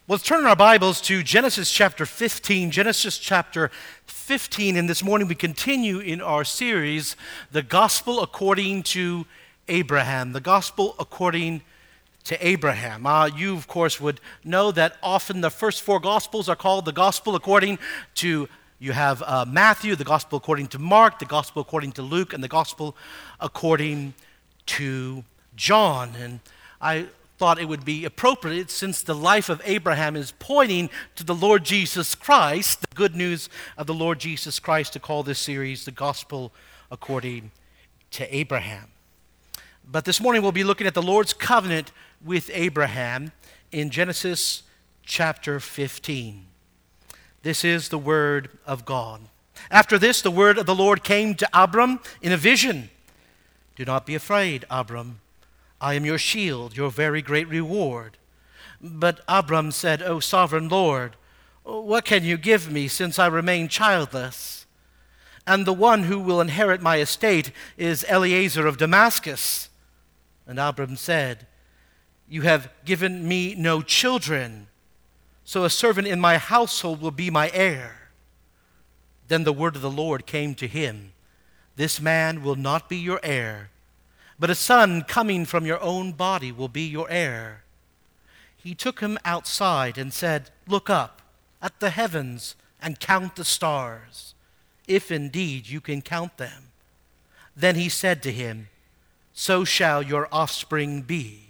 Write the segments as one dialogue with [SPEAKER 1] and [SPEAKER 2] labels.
[SPEAKER 1] Let's turn our Bibles to Genesis chapter 15. Genesis chapter 15, and this morning we continue in our series, The Gospel According to Abraham. The Gospel According to Abraham. You, of course, would know that often the first four Gospels are called the Gospel according to, you have Matthew, the Gospel according to Mark, the Gospel according to Luke, and the Gospel according to John. And I thought it would be appropriate, since the life of Abraham is pointing to the Lord Jesus Christ, the good news of the Lord Jesus Christ, to call this series The Gospel According to Abraham. But this morning we'll be looking at the Lord's covenant with Abraham in Genesis chapter 15. This is the word of God. After this, the word of the Lord came to Abram in a vision. "Do not be afraid, Abram. I am your shield, your very great reward." But Abram said, "O sovereign Lord, what can you give me, since I remain childless? And the one who will inherit my estate is Eliezer of Damascus." And Abram said, "You have given me no children, so a servant in my household will be my heir." Then the word of the Lord came to him, "This man will not be your heir, but a son coming from your own body will be your heir." He took him outside and said, "Look up at the heavens and count the stars, if indeed you can count them." Then he said to him, "So shall your offspring be."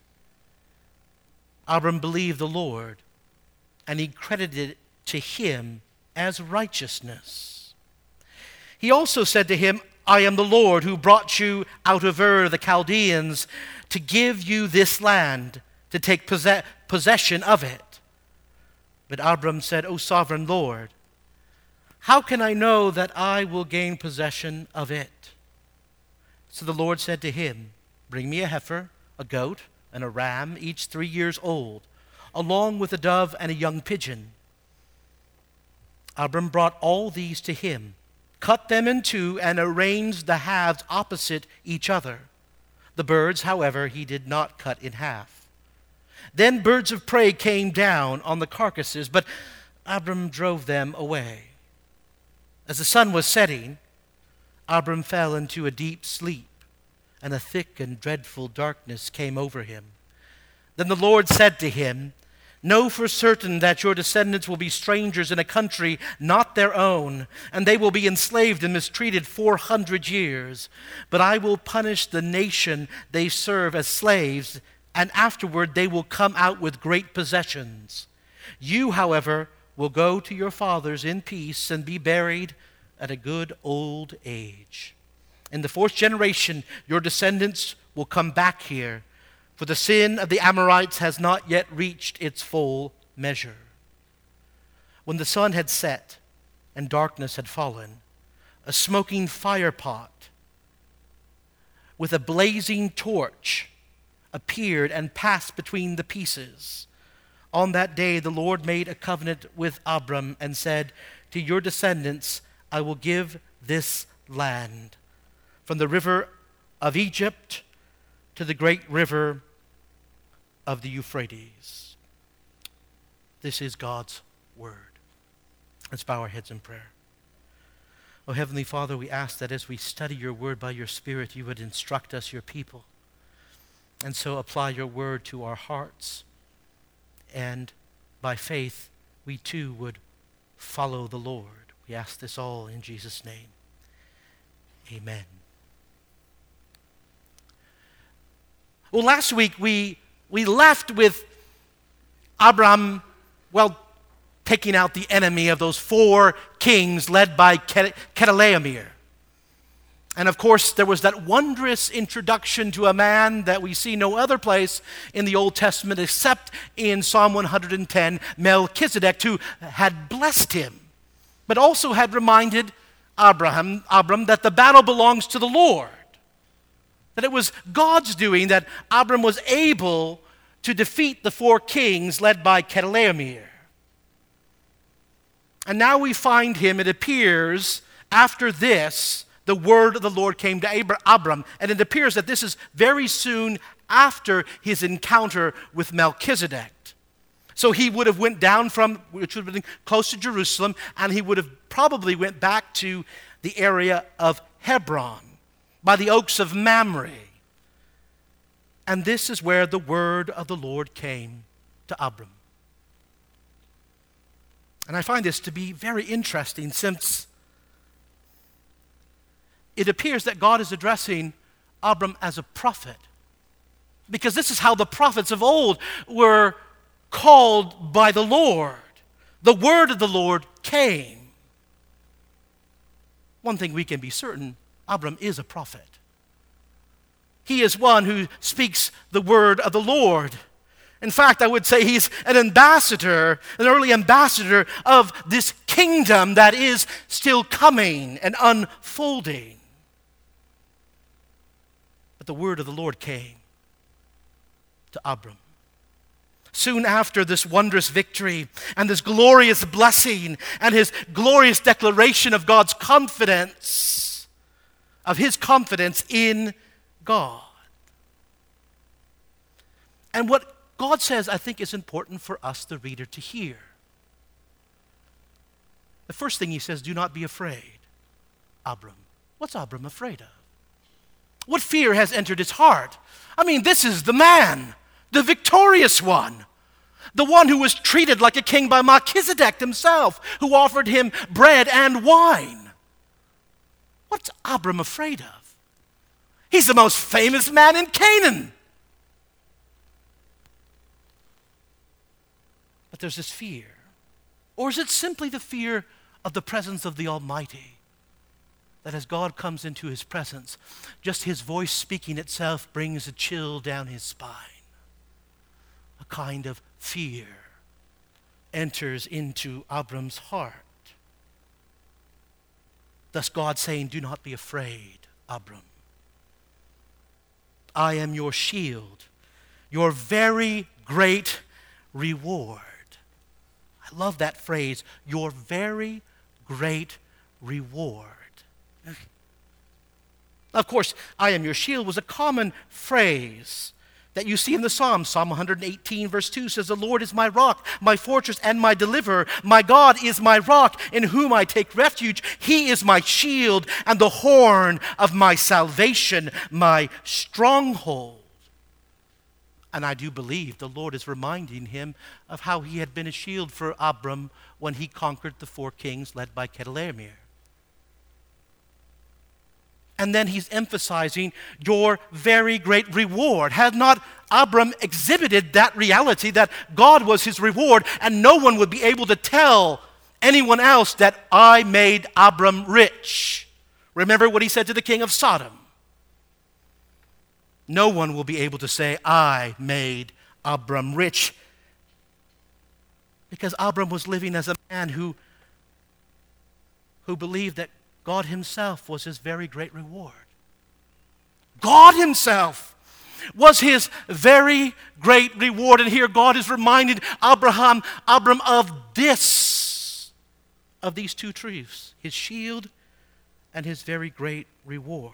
[SPEAKER 1] Abram believed the Lord, and he credited it to him as righteousness. He also said to him, "I am the Lord who brought you out of Ur the Chaldeans to give you this land, to take possession of it." But Abram said, "O sovereign Lord, how can I know that I will gain possession of it?" So the Lord said to him, "Bring me a heifer, a goat, and a ram, each 3 years old, along with a dove and a young pigeon." Abram brought all these to him, cut them in two, and arranged the halves opposite each other. The birds, however, he did not cut in half. Then birds of prey came down on the carcasses, but Abram drove them away. As the sun was setting, Abram fell into a deep sleep, and a thick and dreadful darkness came over him. Then the Lord said to him, "Know for certain that your descendants will be strangers in a country not their own, and they will be enslaved and mistreated 400 years. But I will punish the nation they serve as slaves, and afterward they will come out with great possessions. You, however, will go to your fathers in peace and be buried at a good old age. In the 4th generation your descendants will come back here, for the sin of the Amorites has not yet reached its full measure." When the sun had set and darkness had fallen, a smoking firepot with a blazing torch appeared and passed between the pieces. On that day the Lord made a covenant with Abram and said, "To your descendants I will give this land, from the river of Egypt to the great river of the Euphrates." This is God's word. Let's bow our heads in prayer. Oh, Heavenly Father, we ask that as we study your word by your Spirit, you would instruct us, your people, and so apply your word to our hearts. And by faith, we too would follow the Lord. We ask this all in Jesus' name. Amen. Well, last week we left with Abram, taking out the enemy of those 4 kings led by Chedorlaomer. And of course, there was that wondrous introduction to a man that we see no other place in the Old Testament except in Psalm 110, Melchizedek, who had blessed him, but also had reminded Abram that the battle belongs to the Lord. That it was God's doing that Abram was able to defeat the 4 kings led by Chedorlaomer. And now we find him, it appears, after this, the word of the Lord came to Abram. And it appears that this is very soon after his encounter with Melchizedek. So he would have went down from, which would have been close to Jerusalem, and he would have probably went back to the area of Hebron, by the oaks of Mamre. And this is where the word of the Lord came to Abram. And I find this to be very interesting, since it appears that God is addressing Abram as a prophet. Because this is how the prophets of old were called by the Lord. The word of the Lord came. One thing we can be certain, Abram is a prophet. He is one who speaks the word of the Lord. In fact, I would say he's an ambassador, an early ambassador of this kingdom that is still coming and unfolding. But the word of the Lord came to Abram. Soon after this wondrous victory and this glorious blessing and his glorious declaration of God's confidence, of his confidence in God. And what God says, I think, is important for us, the reader, to hear. The first thing he says, do not be afraid, Abram. What's Abram afraid of? What fear has entered his heart? I mean, this is the man, the victorious one, the one who was treated like a king by Melchizedek himself, who offered him bread and wine. What's Abram afraid of? He's the most famous man in Canaan. But there's this fear. Or is it simply the fear of the presence of the Almighty? That as God comes into his presence, just his voice speaking itself brings a chill down his spine. A kind of fear enters into Abram's heart. Thus God saying, do not be afraid, Abram. I am your shield, your very great reward. I love that phrase, your very great reward. Of course, I am your shield was a common phrase that you see in the Psalms. Psalm 118 verse 2 says, the Lord is my rock, my fortress, and my deliverer. My God is my rock, in whom I take refuge. He is my shield and the horn of my salvation, my stronghold. And I do believe the Lord is reminding him of how he had been a shield for Abram when he conquered the 4 kings led by Chedorlaomer. And then he's emphasizing your very great reward. Had not Abram exhibited that reality that God was his reward, and no one would be able to tell anyone else that I made Abram rich. Remember what he said to the king of Sodom. No one will be able to say, I made Abram rich. Because Abram was living as a man who believed that God himself was his very great reward. God himself was his very great reward. And here God is reminding Abram of this, of these two truths, his shield and his very great reward.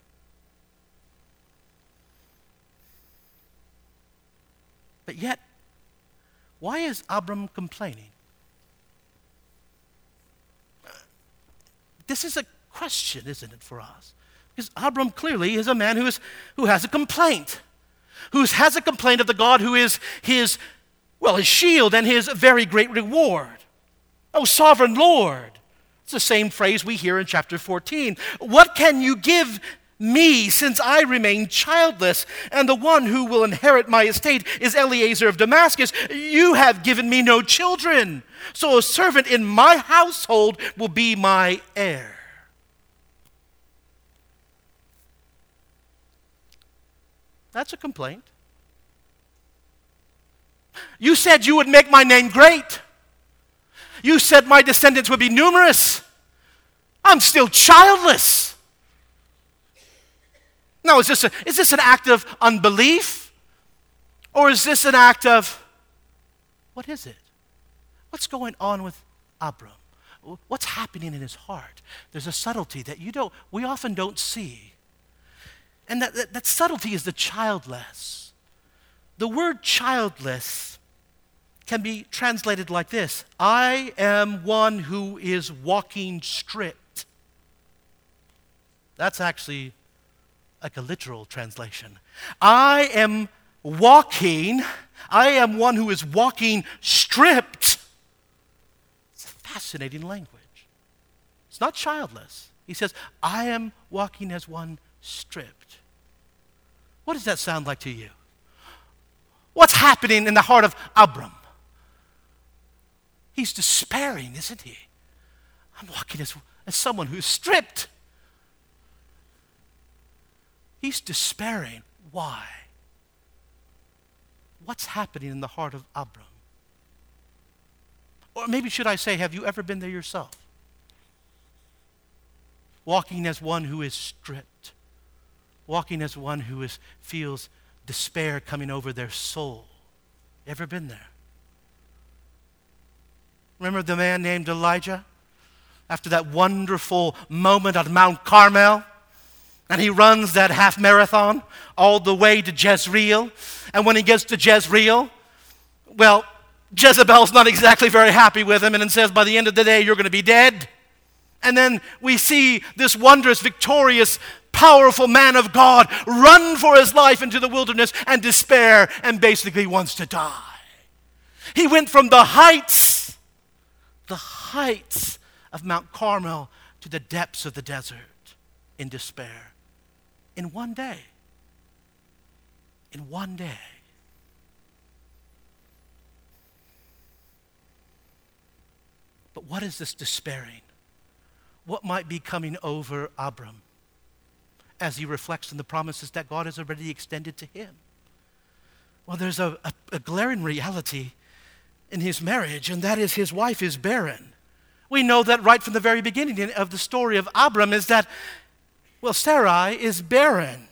[SPEAKER 1] But yet, why is Abram complaining? This is a question, isn't it, for us? Because Abram clearly is a man who has a complaint. Who has a complaint of the God who is his shield and his very great reward. Oh, sovereign Lord. It's the same phrase we hear in chapter 14. What can you give me, since I remain childless, and the one who will inherit my estate is Eliezer of Damascus? You have given me no children, so a servant in my household will be my heir. That's a complaint. You said you would make my name great. You said my descendants would be numerous. I'm still childless. Now, is this an act of unbelief? Or is this an act of, what is it? What's going on with Abram? What's happening in his heart? There's a subtlety that we often don't see. And that subtlety is the childless. The word childless can be translated like this: I am one who is walking stripped. That's actually like a literal translation. I am one who is walking stripped. It's a fascinating language. It's not childless. He says, I am walking as one stripped. What does that sound like to you? What's happening in the heart of Abram? He's despairing, isn't he? I'm walking as someone who's stripped. He's despairing. Why? What's happening in the heart of Abram? Or maybe should I say, have you ever been there yourself? Walking as one who is stripped. Walking as one who feels despair coming over their soul. Ever been there? Remember the man named Elijah? After that wonderful moment on Mount Carmel, and he runs that half marathon all the way to Jezreel. And when he gets to Jezreel, well, Jezebel's not exactly very happy with him and says, by the end of the day, you're going to be dead. And then we see this wondrous, victorious, powerful man of God run for his life into the wilderness and despair and basically wants to die. He went from the heights of Mount Carmel to the depths of the desert in despair. In one day. In one day. But what is this despairing? What might be coming over Abram as he reflects on the promises that God has already extended to him? Well, there's a glaring reality in his marriage, and that is his wife is barren. We know that right from the very beginning of the story of Abram is that, well, Sarai is barren.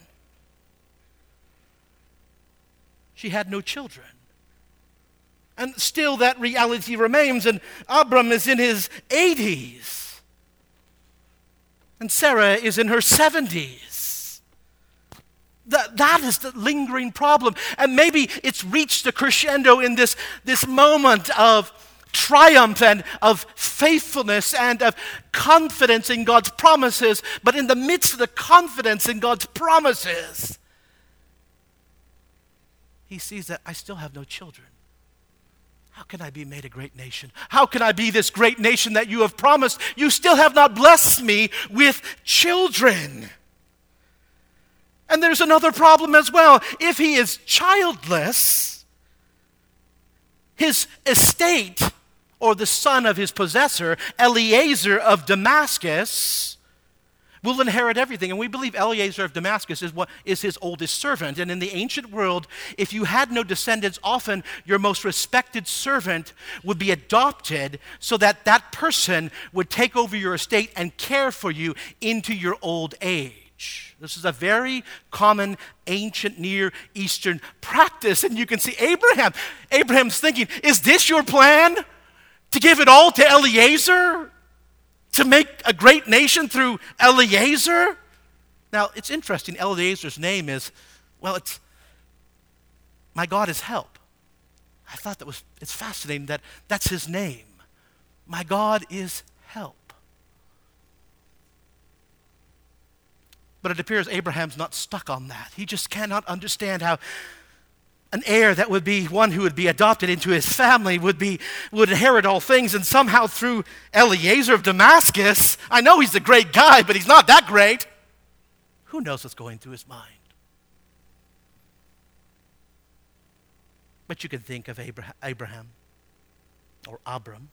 [SPEAKER 1] She had no children. And still that reality remains, and Abram is in his 80s. And Sarah is in her 70s. That is the lingering problem. And maybe it's reached a crescendo in this moment of triumph and of faithfulness and of confidence in God's promises. But in the midst of the confidence in God's promises, he sees that I still have no children. How can I be made a great nation? How can I be this great nation that you have promised? You still have not blessed me with children. And there's another problem as well. If he is childless, his estate, or the son of his possessor, Eliezer of Damascus, will inherit everything. And we believe Eliezer of Damascus is his oldest servant. And in the ancient world, if you had no descendants, often your most respected servant would be adopted so that that person would take over your estate and care for you into your old age. This is a very common ancient Near Eastern practice. And you can see Abraham's thinking, is this your plan? To give it all to Eliezer? To make a great nation through Eliezer? Now, it's interesting. Eliezer's name is, well, it's my God is help. I thought it's fascinating that that's his name. My God is help. But it appears Abraham's not stuck on that. He just cannot understand how an heir that would be one who would be adopted into his family would inherit all things, and somehow through Eliezer of Damascus, I know he's a great guy, but he's not that great. Who knows what's going through his mind? But you can think of Abraham or Abram.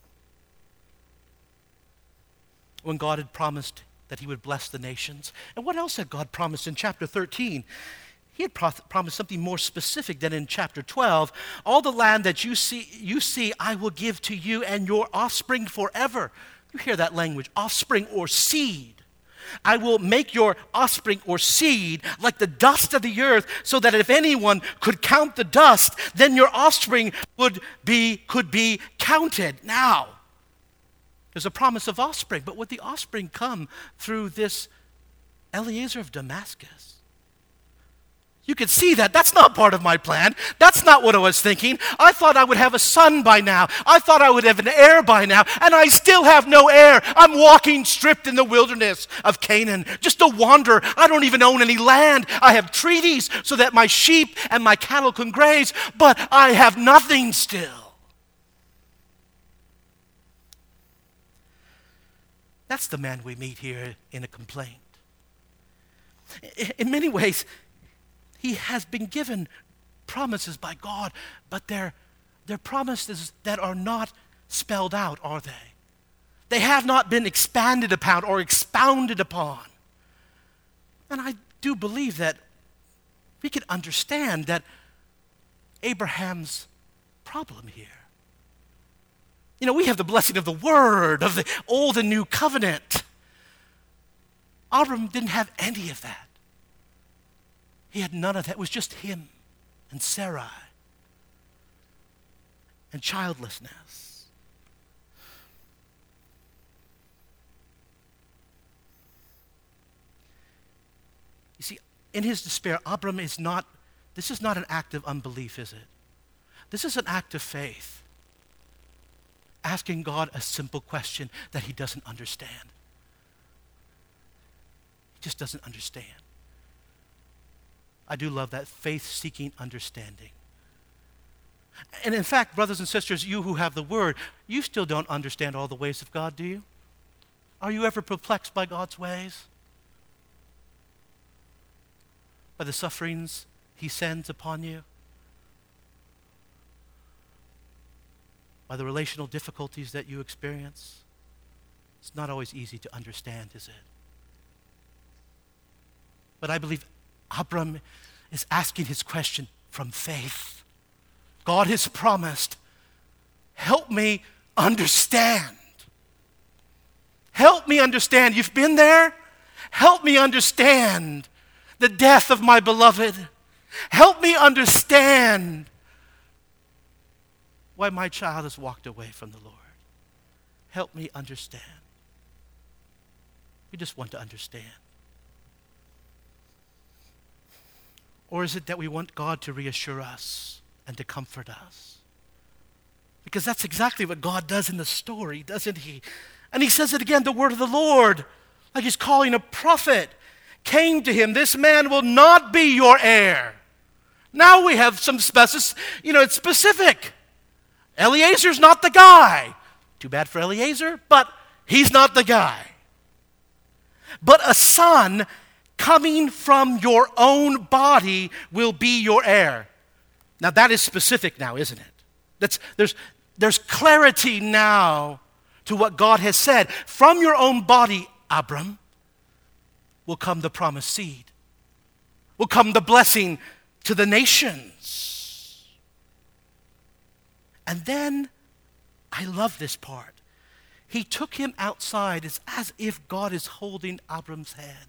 [SPEAKER 1] When God had promised that he would bless the nations. And what else had God promised in chapter 13? He had promised something more specific than in chapter 12. All the land that you see, I will give to you and your offspring forever. You hear that language, offspring or seed. I will make your offspring or seed like the dust of the earth, so that if anyone could count the dust, then your offspring could be counted. Now, there's a promise of offspring, but would the offspring come through this Eliezer of Damascus? You could see that. That's not part of my plan. That's not what I was thinking. I thought I would have a son by now. I thought I would have an heir by now, and I still have no heir. I'm walking stripped in the wilderness of Canaan, just a wanderer. I don't even own any land. I have treaties so that my sheep and my cattle can graze, but I have nothing still. That's the man we meet here in a complaint. In many ways, he has been given promises by God, but they're promises that are not spelled out, are they? They have not been expanded upon or expounded upon. And I do believe that we can understand that Abraham's problem here. You know, we have the blessing of the Word, of the Old and New Covenant. Abram didn't have any of that. He had none of that. It was just him and Sarai and childlessness. You see, in his despair, this is not an act of unbelief, is it? This is an act of faith. Asking God a simple question that he doesn't understand. He just doesn't understand. I do love that, faith-seeking understanding. And in fact, brothers and sisters, you who have the Word, you still don't understand all the ways of God, do you? Are you ever perplexed by God's ways? By the sufferings he sends upon you? By the relational difficulties that you experience? It's not always easy to understand, is it? But I believe Abram is asking his question from faith. God has promised, help me understand. Help me understand. You've been there? Help me understand the death of my beloved. Help me understand why my child has walked away from the Lord. Help me understand. We just want to understand. Or is it that we want God to reassure us and to comfort us? Because that's exactly what God does in the story, doesn't he? And he says it again, the word of the Lord, like he's calling a prophet, came to him, this man will not be your heir. Now we have some it's specific. Eliezer's not the guy. Too bad for Eliezer, but he's not the guy. But a son coming from your own body will be your heir. Now that is specific now, isn't it? There's clarity now to what God has said. From your own body, Abram, will come the promised seed. Will come the blessing to the nations. And then, I love this part. He took him outside. It's as if God is holding Abram's hand.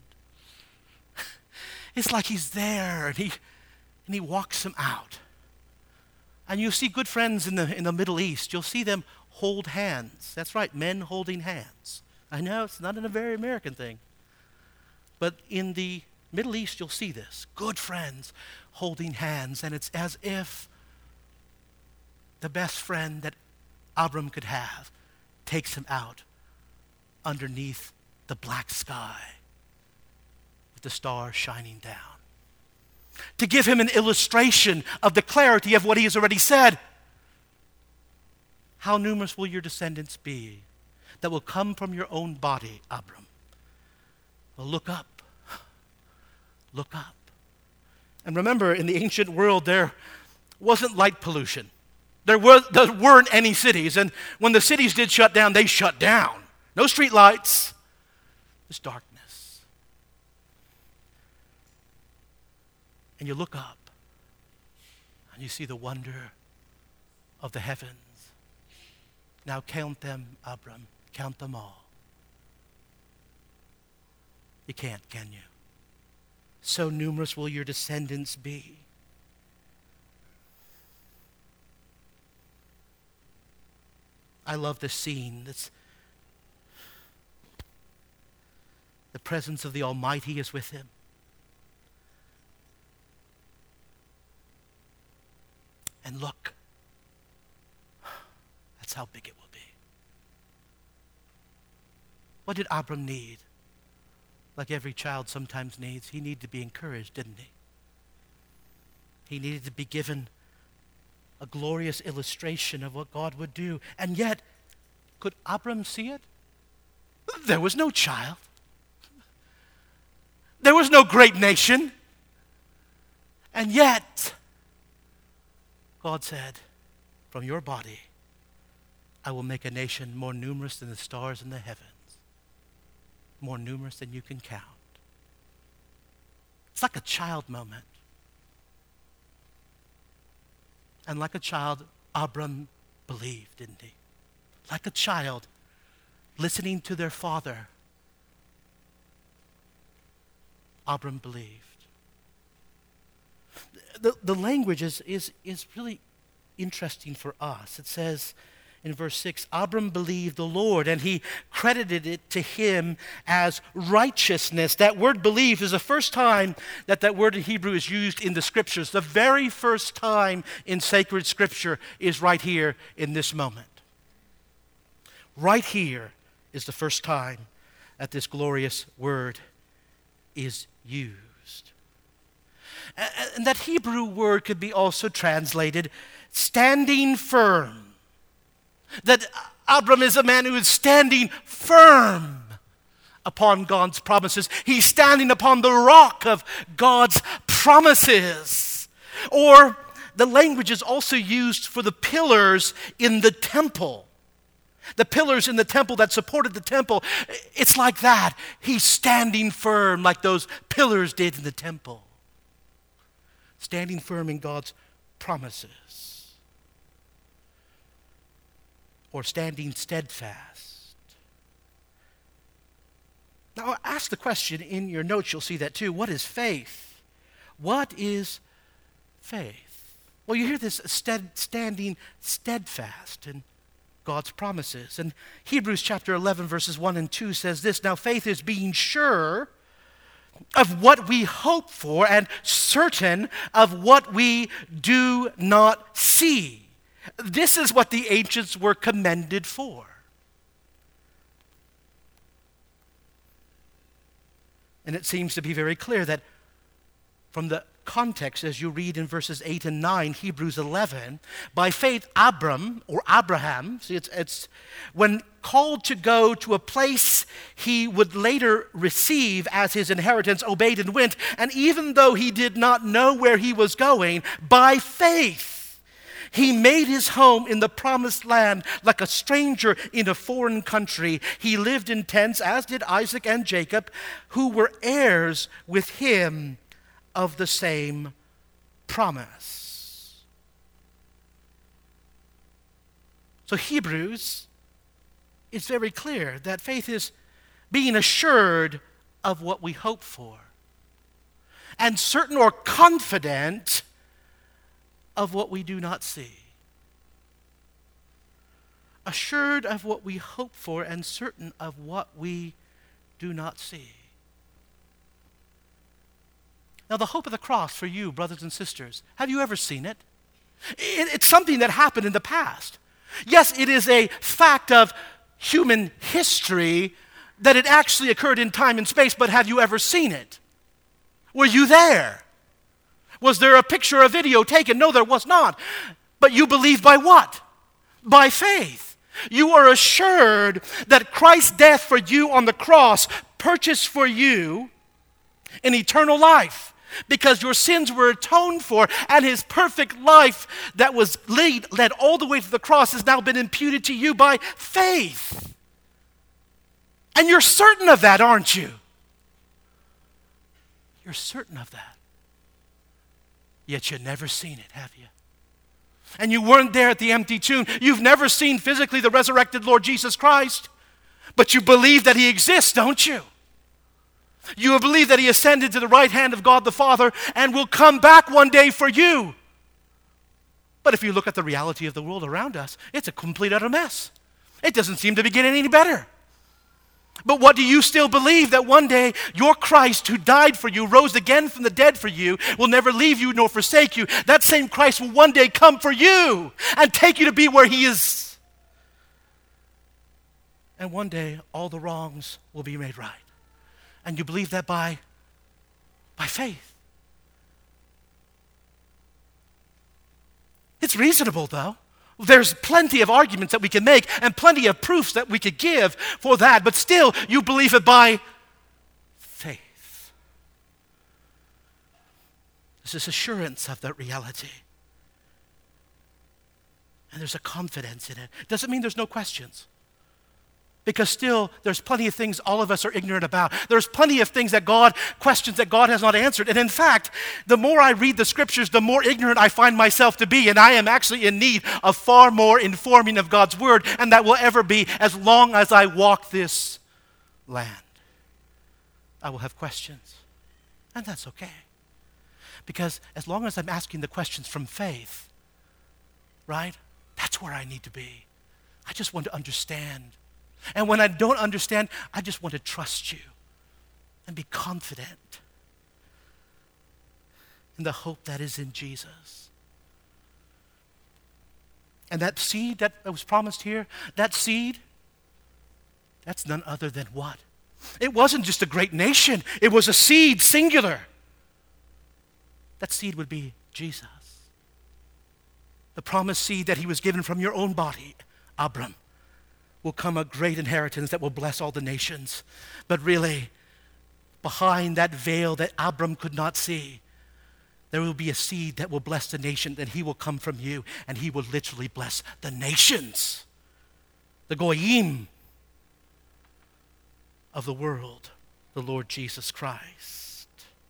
[SPEAKER 1] It's like he's there, and he walks him out. And you see good friends in the Middle East. You'll see them hold hands. That's right, men holding hands. I know it's not a very American thing. But in the Middle East, you'll see this. Good friends holding hands. And it's as if the best friend that Abram could have takes him out underneath the black sky with the stars shining down. To give him an illustration of the clarity of what he has already said. How numerous will your descendants be that will come from your own body, Abram? Well, look up. Look up. And remember, in the ancient world, there wasn't light pollution. There weren't any cities. And when the cities did shut down, they shut down. No street lights. Just darkness. And you look up, and you see the wonder of the heavens. Now count them, Abram. Count them all. You can't, can you? So numerous will your descendants be. I love this scene. The presence of the Almighty is with him. And look, that's how big it will be. What did Abram need? Like every child sometimes needs, he needed to be encouraged, didn't he? He needed to be given a glorious illustration of what God would do. And yet, could Abram see it? There was no child. There was no great nation. And yet, God said, from your body, I will make a nation more numerous than the stars in the heavens, more numerous than you can count. It's like a child moment. And like a child, Abram believed, didn't he? Like a child listening to their father, Abram believed. The language is really interesting for us. It says in verse 6, Abram believed the Lord, and he credited it to him as righteousness. That word believe is the first time that word in Hebrew is used in the Scriptures. The very first time in sacred Scripture is right here in this moment. Right here is the first time that this glorious word is used. And that Hebrew word could be also translated standing firm. That Abram is a man who is standing firm upon God's promises. He's standing upon the rock of God's promises. Or the language is also used for the pillars in the temple. The pillars in the temple that supported the temple. It's like that. He's standing firm like those pillars did in the temple. Standing firm in God's promises. Or standing steadfast. Now, ask the question in your notes, you'll see that too. What is faith? What is faith? Well, you hear this standing steadfast in God's promises. And Hebrews chapter 11, verses 1 and 2 says this, now faith is being sure of what we hope for and certain of what we do not see. This is what the ancients were commended for. And it seems to be very clear that from the context, as you read in verses 8 and 9, Hebrews 11, by faith Abram, or Abraham, see it's when called to go to a place he would later receive as his inheritance, obeyed and went, and even though he did not know where he was going, by faith he made his home in the promised land like a stranger in a foreign country. He lived in tents, as did Isaac and Jacob, who were heirs with him of the same promise. So Hebrews is very clear that faith is being assured of what we hope for, and certain or confident of what we do not see. Assured of what we hope for and certain of what we do not see. Now, the hope of the cross for you, brothers and sisters, have you ever seen it? It's something that happened in the past. Yes, it is a fact of human history that it actually occurred in time and space, but have you ever seen it? Were you there? Was there a picture or video taken? No, there was not. But you believe by what? By faith. You are assured that Christ's death for you on the cross purchased for you an eternal life, because your sins were atoned for, and his perfect life that was led all the way to the cross has now been imputed to you by faith. And you're certain of that, aren't you? You're certain of that. Yet you've never seen it, have you? And you weren't there at the empty tomb. You've never seen physically the resurrected Lord Jesus Christ, but you believe that he exists, don't you? You believe that he ascended to the right hand of God the Father and will come back one day for you. But if you look at the reality of the world around us, it's a complete utter mess. It doesn't seem to be getting any better. But what do you still believe? That one day your Christ who died for you, rose again from the dead for you, will never leave you nor forsake you. That same Christ will one day come for you and take you to be where he is. And one day all the wrongs will be made right. And you believe that by faith. It's reasonable, though. There's plenty of arguments that we can make and plenty of proofs that we could give for that, but still, you believe it by faith. There's this assurance of that reality. And there's a confidence in it. Doesn't mean there's no questions. Because still, there's plenty of things all of us are ignorant about. There's plenty of things questions that God has not answered. And in fact, the more I read the scriptures, the more ignorant I find myself to be. And I am actually in need of far more informing of God's word, and that will ever be as long as I walk this land. I will have questions. And that's okay. Because as long as I'm asking the questions from faith, right? That's where I need to be. I just want to understand. And when I don't understand, I just want to trust you and be confident in the hope that is in Jesus. And that seed that was promised here, that seed, that's none other than what? It wasn't just a great nation. It was a seed, singular. That seed would be Jesus. The promised seed that he was given from your own body, Abram. Will come a great inheritance that will bless all the nations. But really, behind that veil that Abram could not see, there will be a seed that will bless the nation, and he will come from you, and he will literally bless the nations, the goyim of the world, the Lord Jesus Christ.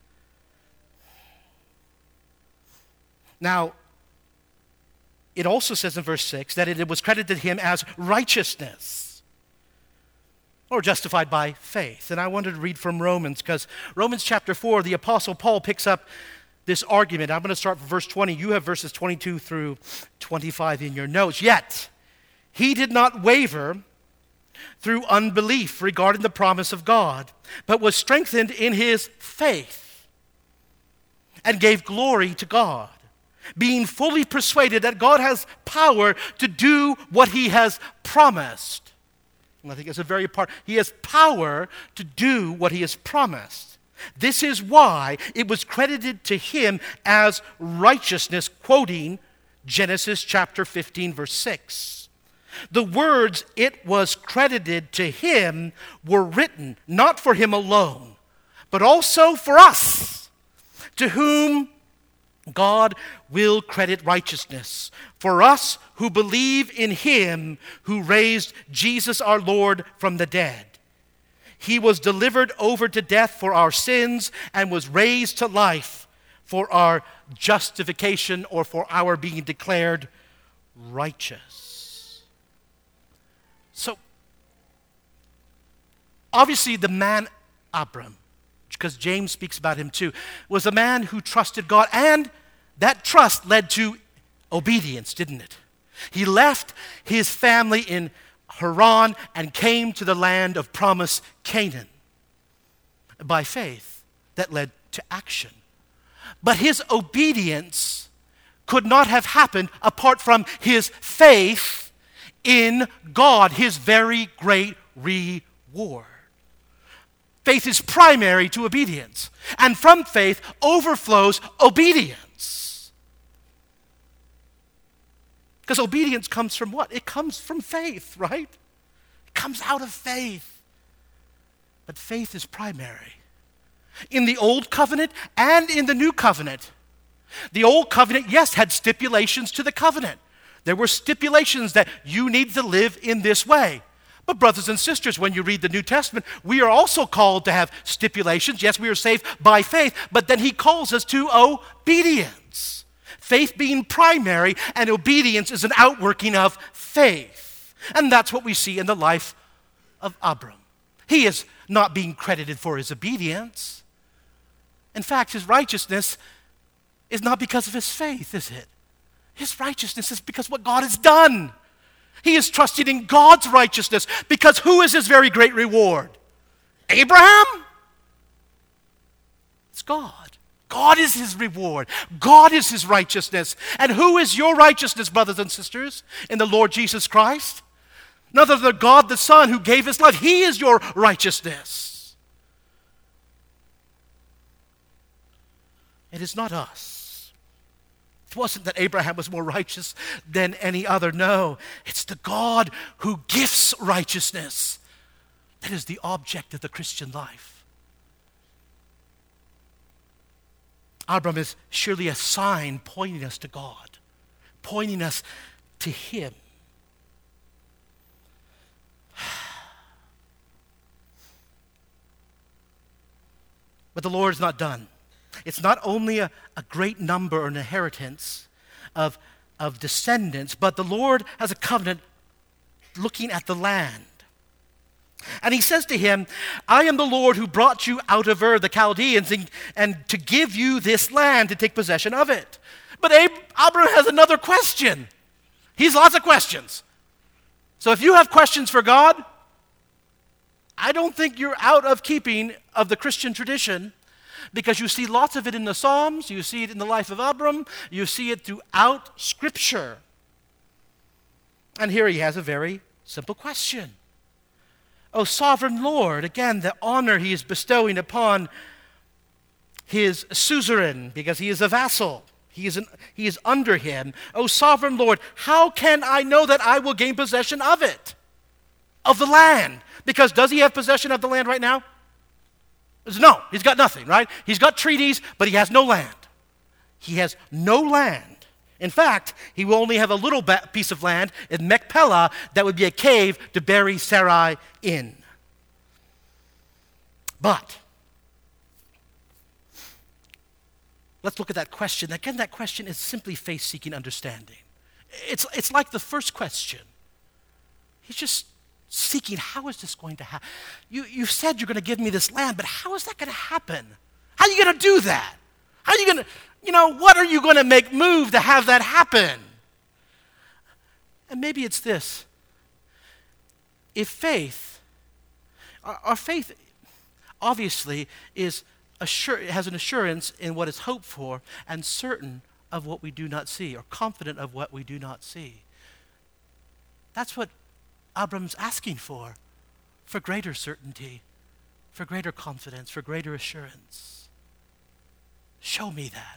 [SPEAKER 1] Now, it also says in verse 6 that it was credited to him as righteousness, or justified by faith. And I wanted to read from Romans, because Romans chapter 4, the Apostle Paul picks up this argument. I'm going to start from verse 20. You have verses 22 through 25 in your notes. Yet, he did not waver through unbelief regarding the promise of God, but was strengthened in his faith and gave glory to God, being fully persuaded that God has power to do what he has promised. And I think it's a very part. He has power to do what he has promised. This is why it was credited to him as righteousness, quoting Genesis chapter 15, verse 6. The words "it was credited to him" were written not for him alone, but also for us, to whom God will credit righteousness, for us who believe in him who raised Jesus our Lord from the dead. He was delivered over to death for our sins and was raised to life for our justification, or for our being declared righteous. So, obviously the man Abram, because James speaks about him too, was a man who trusted God, and that trust led to obedience, didn't it? He left his family in Haran and came to the land of promise, Canaan, by faith that led to action. But his obedience could not have happened apart from his faith in God, his very great reward. Faith is primary to obedience, and from faith overflows obedience. Because obedience comes from what? It comes from faith, right? It comes out of faith. But faith is primary. In the Old Covenant and in the New Covenant. The Old Covenant, yes, had stipulations to the covenant. There were stipulations that you need to live in this way. But brothers and sisters, when you read the New Testament, we are also called to have stipulations. Yes, we are saved by faith, but then he calls us to obedience. Faith being primary, and obedience is an outworking of faith. And that's what we see in the life of Abram. He is not being credited for his obedience. In fact, his righteousness is not because of his faith, is it? His righteousness is because of what God has done. He is trusting in God's righteousness, because who is his very great reward? Abraham? It's God. God is his reward. God is his righteousness. And who is your righteousness, brothers and sisters, in the Lord Jesus Christ? None other than God the Son who gave his life. He is your righteousness. It is not us. It wasn't that Abraham was more righteous than any other. No, it's the God who gifts righteousness. That is the object of the Christian life. Abram is surely a sign pointing us to God, pointing us to him. But the Lord is not done. It's not only a great number or an inheritance of descendants, but the Lord has a covenant looking at the land. And he says to him, I am the Lord who brought you out of Ur, the Chaldeans, and to give you this land to take possession of it. But Abram has another question. He has lots of questions. So if you have questions for God, I don't think you're out of keeping of the Christian tradition, because you see lots of it in the Psalms, you see it in the life of Abram, you see it throughout Scripture. And here he has a very simple question. O sovereign Lord, again, the honor he is bestowing upon his suzerain, because he is a vassal. He is under him. O sovereign Lord, how can I know that I will gain possession of it, of the land? Because does he have possession of the land right now? No, he's got nothing, right? He's got treaties, but he has no land. He has no land. In fact, he will only have a little piece of land in Machpelah that would be a cave to bury Sarai in. But let's look at that question. Again, that question is simply faith-seeking understanding. It's like the first question. He's just seeking, how is this going to happen? You said you're going to give me this land, but how is that going to happen? How are you going to do that? How are you going to, what are you going to make move to have that happen? And maybe it's this. If faith, our faith obviously has an assurance in what is hoped for and certain of what we do not see, or confident of what we do not see. That's what Abram's asking for greater certainty, for greater confidence, for greater assurance. Show me that.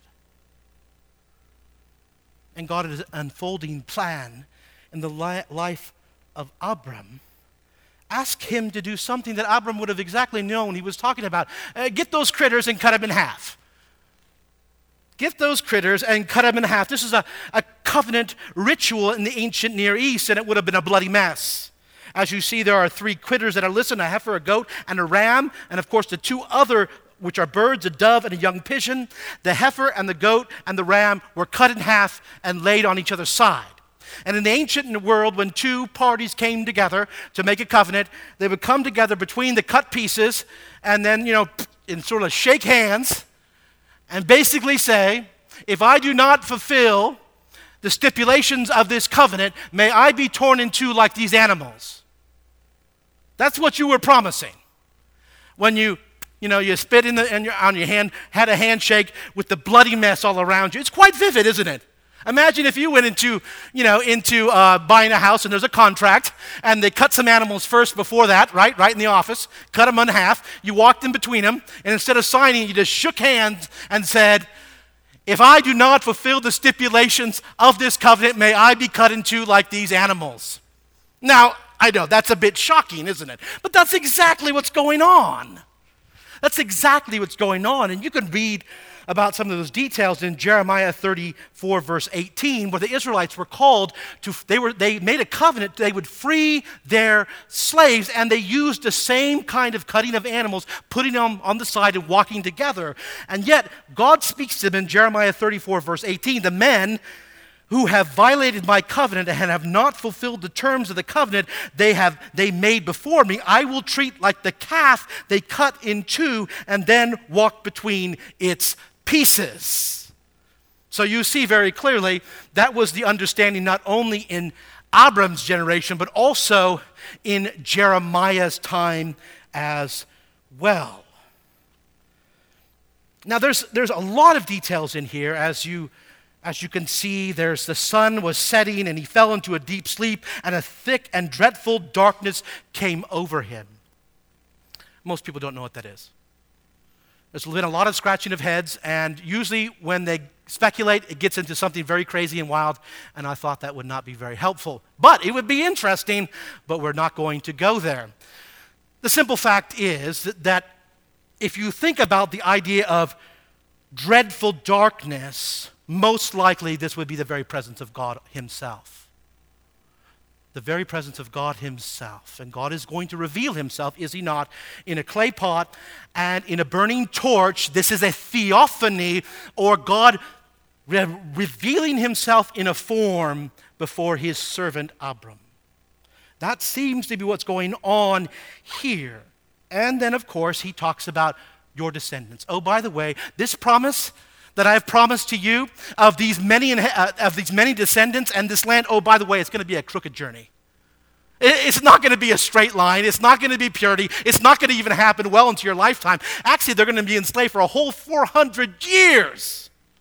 [SPEAKER 1] And God is unfolding plan in the life of Abram. Ask him to do something that Abram would have exactly known he was talking about. Get those critters and cut them in half. Get those critters and cut them in half. This is a covenant ritual in the ancient Near East, and it would have been a bloody mess. As you see, there are 3 critters that are listed, a heifer, a goat, and a ram, and of course the 2 other, which are birds, a dove and a young pigeon. The heifer and the goat and the ram were cut in half and laid on each other's side. And in the ancient world, when 2 parties came together to make a covenant, they would come together between the cut pieces and then, and sort of shake hands and basically say, if I do not fulfill the stipulations of this covenant, may I be torn in 2 like these animals. That's what you were promising. When you spit on your hand, had a handshake with the bloody mess all around you. It's quite vivid, isn't it? Imagine if you went into buying a house and there's a contract and they cut some animals first before that, right in the office, cut them in half. You walked in between them, and instead of signing, you just shook hands and said, if I do not fulfill the stipulations of this covenant, may I be cut in 2 like these animals. Now, I know that's a bit shocking, isn't it? But that's exactly what's going on. That's exactly what's going on. And you can read about some of those details in Jeremiah 34, verse 18, where the Israelites were called to, they made a covenant, they would free their slaves, and they used the same kind of cutting of animals, putting them on the side and walking together. And yet, God speaks to them in Jeremiah 34, verse 18, the men who have violated my covenant and have not fulfilled the terms of the covenant they made before me, I will treat like the calf they cut in 2 and then walk between its pieces. So you see very clearly that was the understanding not only in Abram's generation, but also in Jeremiah's time as well. Now there's a lot of details in here. As you can see, the sun was setting and he fell into a deep sleep, and a thick and dreadful darkness came over him. Most people don't know what that is. There's been a lot of scratching of heads, and usually when they speculate, it gets into something very crazy and wild, and I thought that would not be very helpful. But it would be interesting, but we're not going to go there. The simple fact is that if you think about the idea of dreadful darkness, most likely this would be the very presence of God himself. The very presence of God himself. And God is going to reveal himself, is he not, in a clay pot and in a burning torch. This is a theophany, or God revealing himself in a form before his servant Abram. That seems to be what's going on here. And then, of course, he talks about your descendants. Oh, by the way, this promise that I have promised to you of these many descendants and this land, oh, by the way, it's going to be a crooked journey. It's not going to be a straight line. It's not going to be purity. It's not going to even happen well into your lifetime. Actually, they're going to be enslaved for a whole 400 years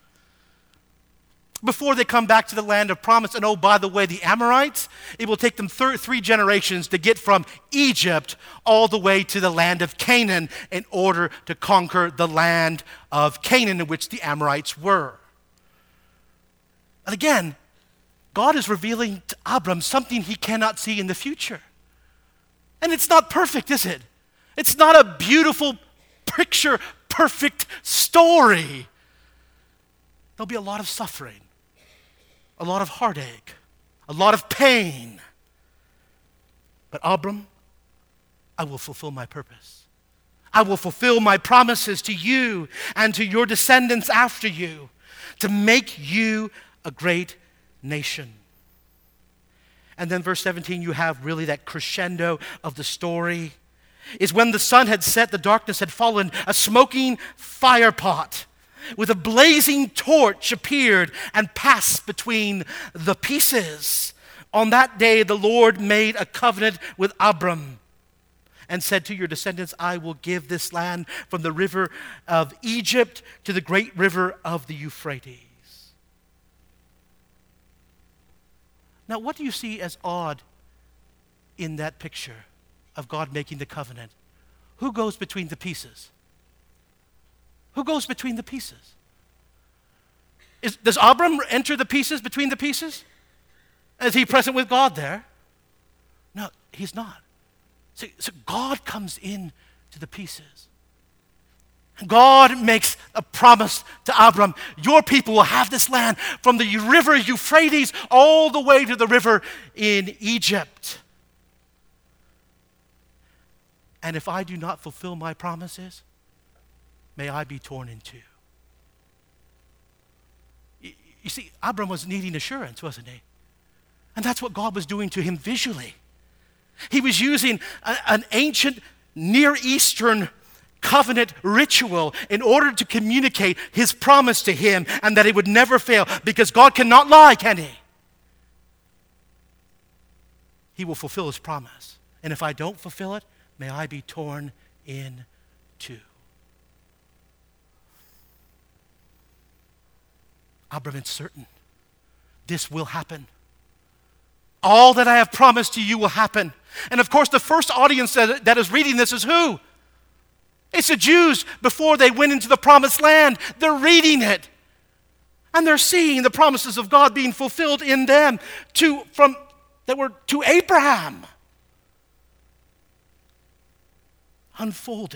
[SPEAKER 1] before they come back to the land of promise. And oh, by the way, the Amorites, it will take them 3 generations to get from Egypt all the way to the land of Canaan in order to conquer the land of Canaan in which the Amorites were. And again, God is revealing to Abram something he cannot see in the future. And it's not perfect, is it? It's not a beautiful picture, perfect story. There'll be a lot of suffering, a lot of heartache, a lot of pain. But Abram, I will fulfill my purpose. I will fulfill my promises to you and to your descendants after you, to make you a great nation. And then verse 17, you have really that crescendo of the story. Is when the sun had set, the darkness had fallen, a smoking fire pot with a blazing torch appeared and passed between the pieces. On that day, the Lord made a covenant with Abram and said to your descendants, I will give this land from the river of Egypt to the great river of the Euphrates. Now, what do you see as odd in that picture of God making the covenant? Who goes between the pieces? Who goes between the pieces? Does Abram enter the pieces between the pieces? Is he present with God there? No, he's not. So God comes in to the pieces. God makes a promise to Abram. Your people will have this land from the river Euphrates all the way to the river in Egypt. And if I do not fulfill my promises, may I be torn in two. You see, Abram was needing assurance, wasn't he? And that's what God was doing to him visually. He was using an ancient Near Eastern covenant ritual in order to communicate his promise to him and that it would never fail, because God cannot lie, can he? He will fulfill his promise. And if I don't fulfill it, may I be torn in two. Abram is certain this will happen. All that I have promised to you will happen. And of course, the first audience that is reading this is who? It's the Jews before they went into the promised land. They're reading it. And they're seeing the promises of God being fulfilled in them that were to Abraham. Unfolding.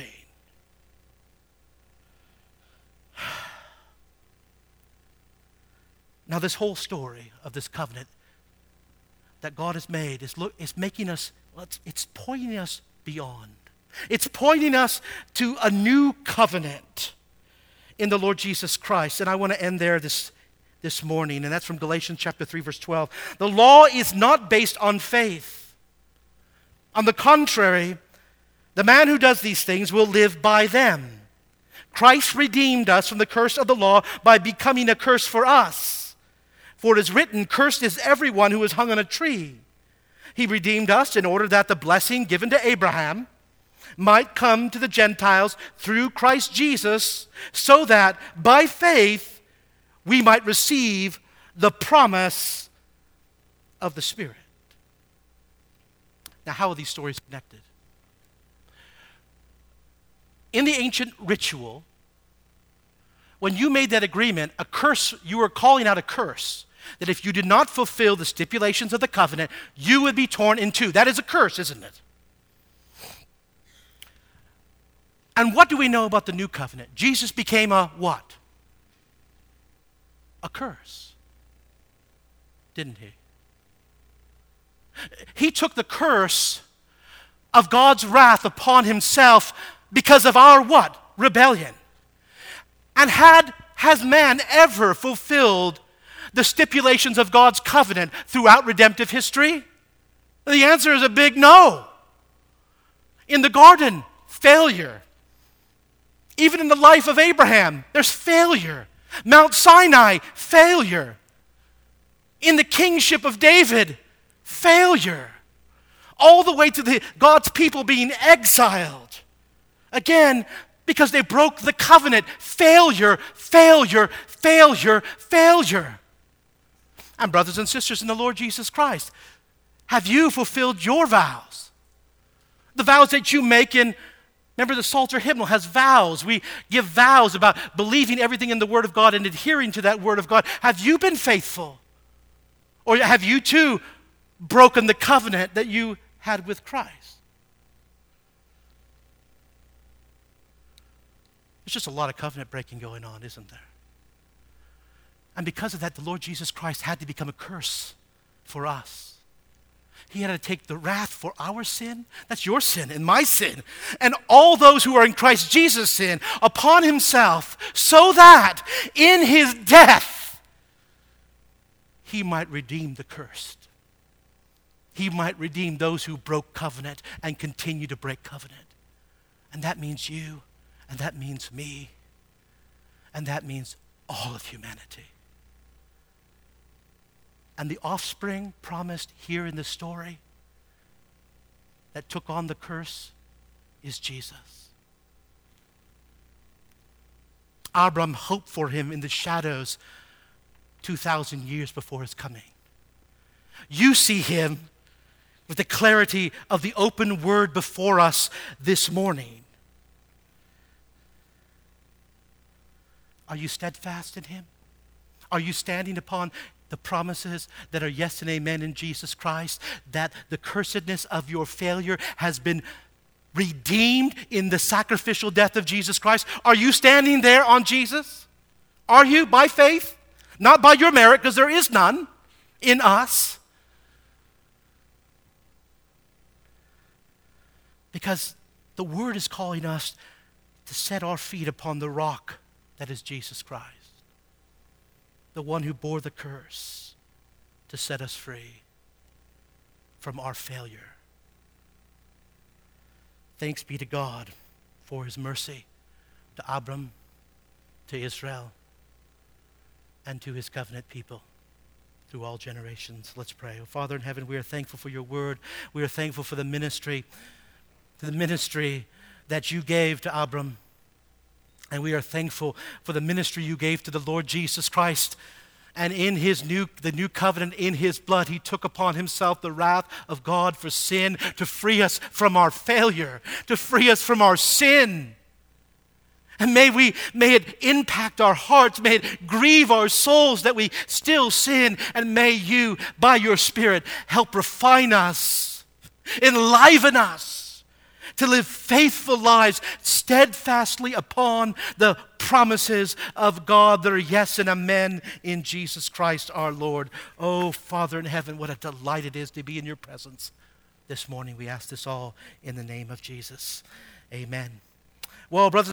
[SPEAKER 1] Now, this whole story of this covenant that God has made is making us, it's pointing us beyond. It's pointing us to a new covenant in the Lord Jesus Christ. And I want to end there this morning, and that's from Galatians chapter 3, verse 12. The law is not based on faith. On the contrary, the man who does these things will live by them. Christ redeemed us from the curse of the law by becoming a curse for us. For it is written, cursed is everyone who is hung on a tree. He redeemed us in order that the blessing given to Abraham might come to the Gentiles through Christ Jesus, so that by faith we might receive the promise of the Spirit. Now, how are these stories connected? In the ancient ritual, when you made that agreement, a curse, you were calling out a curse, that if you did not fulfill the stipulations of the covenant, you would be torn in two. That is a curse, isn't it? And what do we know about the new covenant? Jesus became a what? A curse, didn't he? He took the curse of God's wrath upon himself because of our what? Rebellion. And has man ever fulfilled the stipulations of God's covenant throughout redemptive history? The answer is a big no. In the garden, failure. Even in the life of Abraham, there's failure. Mount Sinai, failure. In the kingship of David, failure. All the way to God's people being exiled. Again, because they broke the covenant. Failure, failure, failure, failure. And brothers and sisters in the Lord Jesus Christ, have you fulfilled your vows? The vows that you make in, remember the Psalter hymnal has vows. We give vows about believing everything in the Word of God and adhering to that Word of God. Have you been faithful? Or have you too broken the covenant that you had with Christ? There's just a lot of covenant breaking going on, isn't there? And because of that, the Lord Jesus Christ had to become a curse for us. He had to take the wrath for our sin, that's your sin and my sin, and all those who are in Christ Jesus' sin upon himself, so that in his death he might redeem the cursed. He might redeem those who broke covenant and continue to break covenant. And that means you, and that means me, and that means all of humanity. And the offspring promised here in the story that took on the curse is Jesus. Abram hoped for him in the shadows 2,000 years before his coming. You see him with the clarity of the open word before us this morning. Are you steadfast in him? Are you standing upon the promises that are yes and amen in Jesus Christ, that the cursedness of your failure has been redeemed in the sacrificial death of Jesus Christ? Are you standing there on Jesus? Are you, by faith? Not by your merit, because there is none in us. Because the Word is calling us to set our feet upon the rock that is Jesus Christ. The one who bore the curse to set us free from our failure. Thanks be to God for his mercy to Abram, to Israel, and to his covenant people through all generations. Let's pray. Oh, Father in heaven, we are thankful for your word. We are thankful for the ministry that you gave to Abram. And we are thankful for the ministry you gave to the Lord Jesus Christ. And in the new covenant, in his blood, he took upon himself the wrath of God for sin to free us from our failure, to free us from our sin. And may it impact our hearts, may it grieve our souls that we still sin, and may you, by your Spirit, help refine us, enliven us, to live faithful lives steadfastly upon the promises of God that are yes and amen in Jesus Christ our Lord. Oh, Father in heaven, what a delight it is to be in your presence this morning. We ask this all in the name of Jesus. Amen. Well, brothers